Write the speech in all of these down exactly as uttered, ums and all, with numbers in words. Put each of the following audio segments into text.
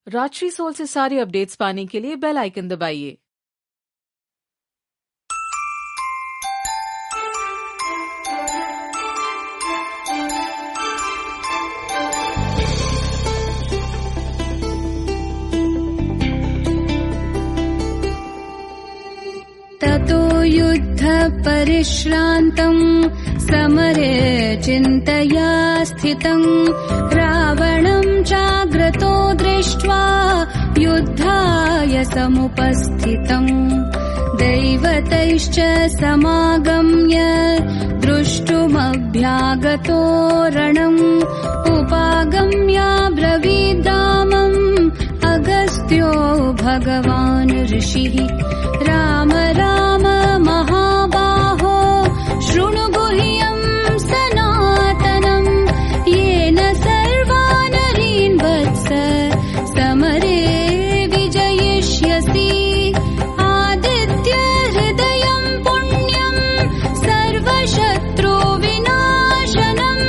Rajshree soul से सारी updates पाने के लिए बेल आइकन दबाइए। ततो युद्ध परिश्रान्तम् समरे चिन्तया स्थितम् रावणम् जाग्रतो दृष्ट्वा युद्धाय समुपस्थितम् दैवतैश्च समागम्य द्रष्टुमभ्यागतो रणम् उपागम्य ब्रवीद्रामम् अगस्त्यो भगवान् ऋषिः राम राम महाबाहो शृणु गुह्यम् सनातनम् येन सर्वानरीन् वत्स समरे विजयिष्यसि आदित्य हृदयम् पुण्यम् सर्वशत्रु विनाशनम्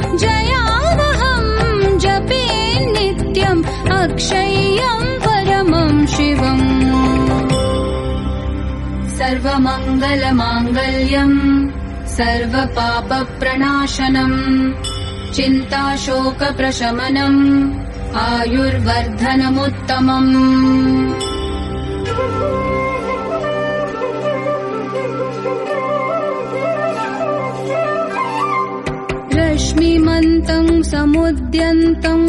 जयावहम् जपे नित्यम् अक्षय्यम् परमम् शिवम् सर्वमङ्गलमाङ्गल्यम् सर्वपापप्रणाशनम् चिन्ताशोकप्रशमनम् आयुर्वर्धनमुत्तमम् रश्मिमन्तम् समुद्यन्तम्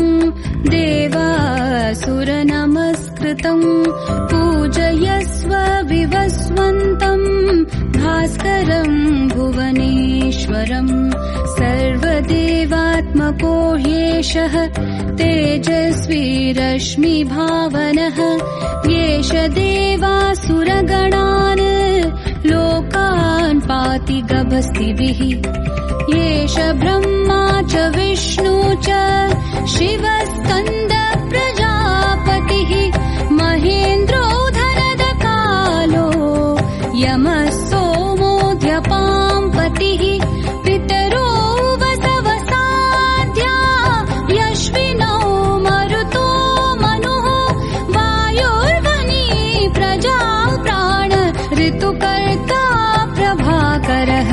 देवासुरनमस्कृतम् पूजयस्व विवस्वन्तम् भास्करम् भुवनेश्वरम् सर्वदेवात्मको ह्येषः तेजस्वी रश्मिभावनः येष देवासुरगणान् लोकान् पाति गभस्तिभिः येष ब्रह्मा च विष्णु च शिवस्कन्द प्रजापतिः महेन्द्रो धनदकालो यमः सोमोऽध्यपाम्पतिः पितरो वसवसाद्या यश्विनो मरुतो मनुः वायुर्वनी प्रजा प्राण ऋतुकर्ता प्रभाकरः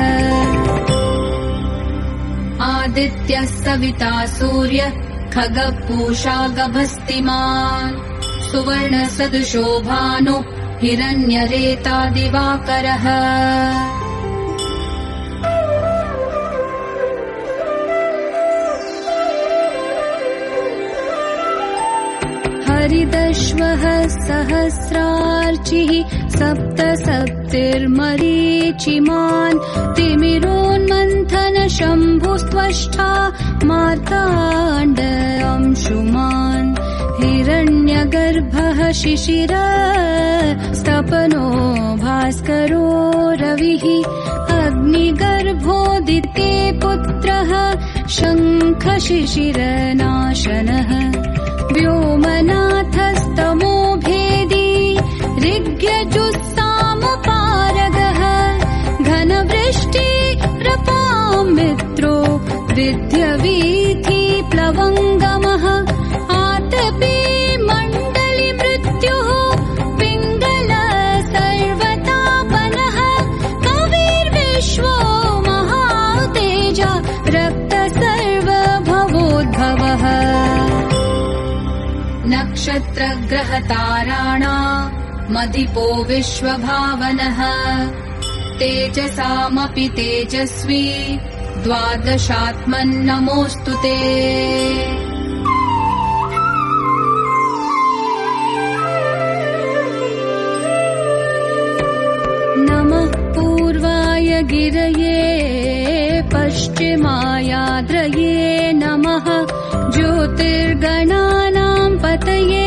आदित्यः सविता सूर्यः खगः पूषा गभस्तिमान् सुवर्णसदृशो भानु हिरण्यरेता दिवाकरः हरिदश्वः सहस्रार्चिः सप्त सप्तिर्मरीचिमान् तिमिरोन्मन्थन शम्भुस्त्वष्टा मार्ताण्ड अंशुमान् हिरण्यगर्भः शिशिर स्तपनो भास्करो रविः अग्निगर्भोदिते पुत्रः शङ्खशिशिरनाशनः व्योमनाथस्तमो भेदी ऋग्यजुस्सामपारगः घनवृष्टि रपाम् मित्रो विद्यवीथि प्लवङ्गमः आतपे मण्डली मृत्युः पिङ्गल सर्वतापनः कविर्विश्वो महातेजा रक्त सर्वभवोद्भवः नक्षत्रग्रहताराणामधिपो विश्वभावनः तेजसामपि तेजस्वी द्वादशात्मन्नमोऽस्तु ते नमः पूर्वाय गिरये पश्चिमायाद्रये नमः ज्योतिर्गणानां पतये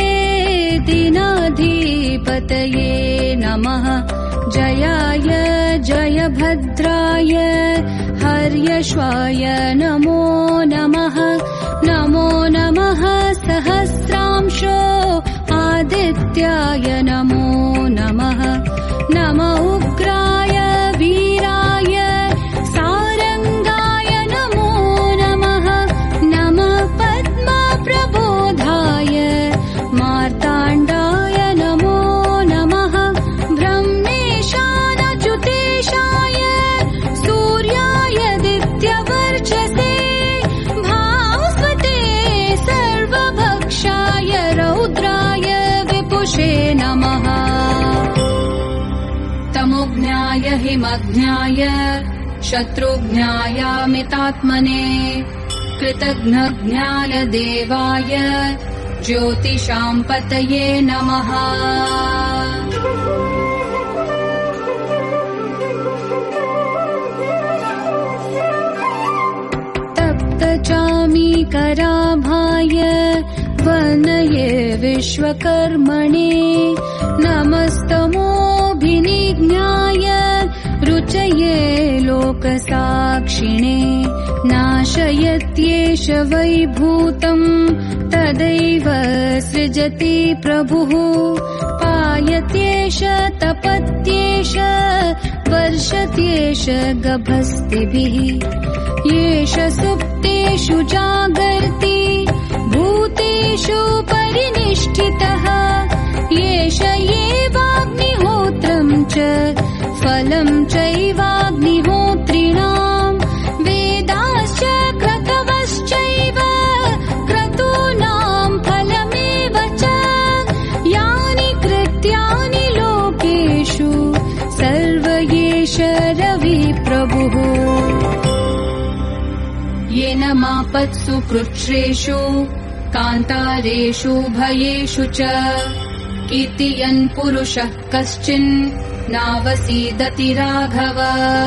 दीनाधिपतये नमः जयाय जयभद्राय हर्यश्वाय नमो नमः नमो नमः सहस्रांशो आदित्याय नमो नमः नम उग्राय वीराय सारंगाय नमो नमः नमः पद्मप्रबोधाय हिमज्ञाय शत्रुज्ञायामितात्मने कृतघ्नज्ञाय देवाय ज्योतिषां पतये नमः। तप्तचामीकराभाय वनये विश्वकर्मणे नमस्तमोऽभिनिज्ञाय रुचये लोकसाक्षिणे नाशयत्येष वैभूतम् तदैव सृजति प्रभुः पायत्येष तपत्येष वर्षत्येष गभस्तिभिः येष सुप्तेषु जागर्ति भूतेषु परिनिष्ठितः येष एवाग्निहोत्रम् च फलम् चैवाग्निहोत्रिणाम् वेदाश्च क्रतवश्चैव क्रतूनाम् फलमेव च यानि कृत्यानि लोकेषु सर्व एष रविप्रभुः येन मापत्सु कृच्छ्रेषु कान्तारेषु भयेषु च कीर्तयन् पुरुषः कश्चिन् नावसीदति राघव।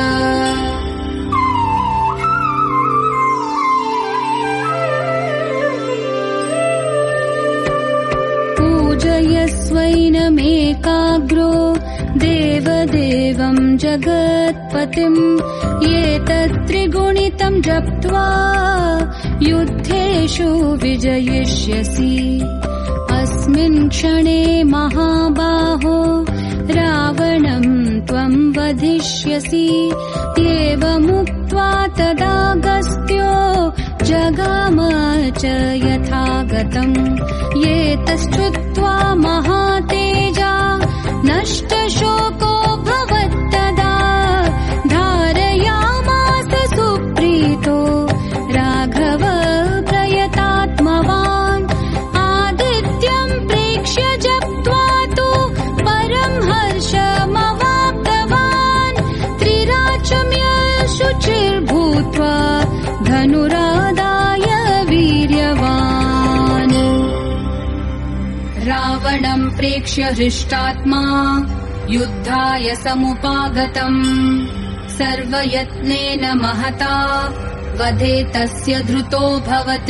पूजयस्वैनमेकाग्रो देवदेवं जगत्पतिम् एतत्त्रिगुणितं जप्त्वा युद्धेषु विजयिष्यसि अस्मिन् क्षणे महाबाहो रावणं त्वं वधिष्यसि एवमुक्त्वा तदागस्त्यो जगाम च यथागतम् एतच्छ्रुत्वा महातेजा नष्टशोको भवत्तदा धारयामास सुप्रीतो राघव प्रयतात्मवान् आदित्यं प्रेक्ष्य जप्त्वा तु परं हर्षमवाप्तवान् त्रिराचम्य शुचिर्भूत्वा धनुरादाय वीर्यवान् रावणं प्रेक्ष्य हृष्टात्मा युद्धाय समुपागतम् सर्वयत्नेन महता वधे तस्य धृतोऽभवत्।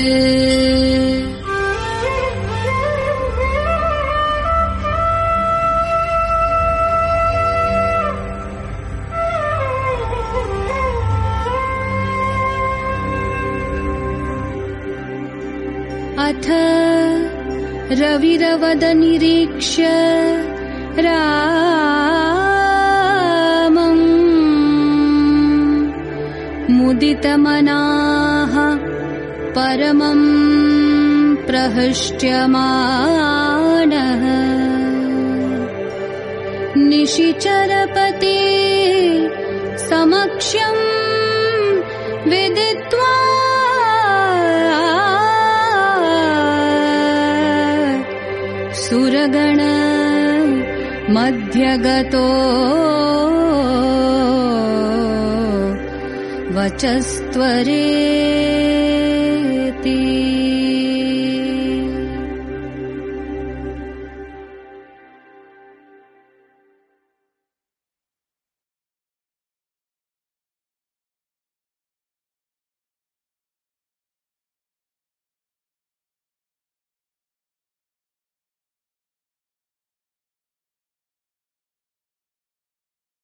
अथ रविरवदनिरीक्ष्य रामम् मुदितमनाः परमं प्रहृष्ट्यमानः निशिचरपते समक्षं विदित्वा सुरगण मध्यगतो वचस्त्वरेति।